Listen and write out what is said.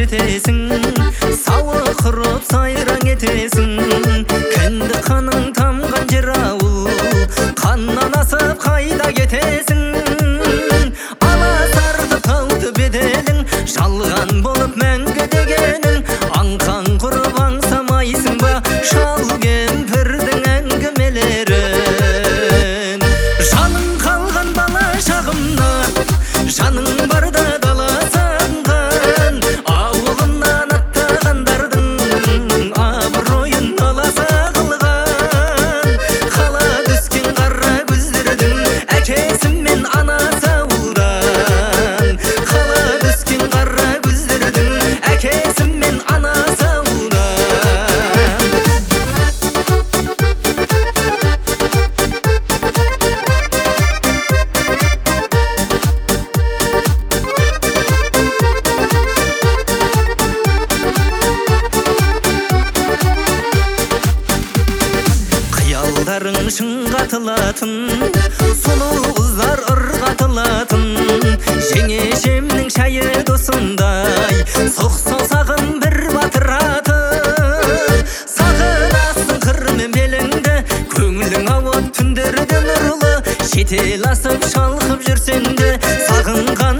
жетесің, сауы құрып сайран етесің. Кінді қаның тамған жер ауыл, қаннан асып қайда кетесің. Аласарды тауды беделің, жалған болып мәңгі дегенің. Аңқан құрып аңсамайсың ба шал кемпірдің әңгімелерін? Жаның қалған бала шағымда, жаның барда дала сағынған. Ауылынан аттағандардың абыройын аласа қылған. Қала түскен қара көздердің әкесі мен анасы ауылдан. Қала түскен қара көздердің әкесі мен анасы ауылдан. Қиялдарың шыңға атылатын, сұлу қыздар ырғатылатын. Жеңешемнің шайы досындай, соқ саусағын бір батыраты. Сағынасың қырмен беліңді, көңілің ауыт түндерде нұрлы. Шетел асып шалқып жүрсең де, сағынған